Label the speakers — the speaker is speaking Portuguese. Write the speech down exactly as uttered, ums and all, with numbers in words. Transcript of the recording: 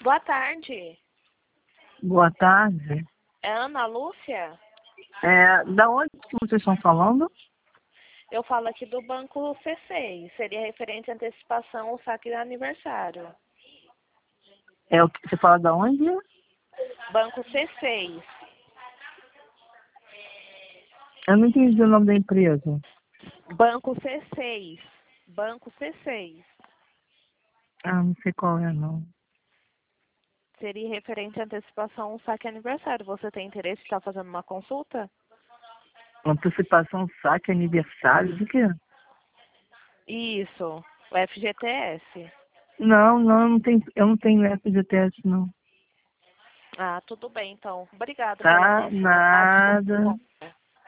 Speaker 1: Boa tarde.
Speaker 2: Boa tarde.
Speaker 1: É Ana Lúcia?
Speaker 2: É, da onde que vocês estão falando?
Speaker 1: Eu falo aqui do Banco C seis. Seria referente à antecipação ao saque de aniversário.
Speaker 2: É o que você fala da onde?
Speaker 1: Banco C seis.
Speaker 2: Eu não entendi o nome da empresa.
Speaker 1: Banco C seis. Banco C seis.
Speaker 2: Ah, não sei qual é, não.
Speaker 1: Seria referente à antecipação ao saque de aniversário. Você tem interesse em estar fazendo uma consulta?
Speaker 2: Antecipação, saque, aniversário, de quê?
Speaker 1: Isso. O F G T S.
Speaker 2: Não, não, eu não tenho, eu não tenho F G T S, não.
Speaker 1: Ah, tudo bem, então. Obrigada pela
Speaker 2: Tá,
Speaker 1: atenção. Ah,
Speaker 2: nada.
Speaker 1: desculpa.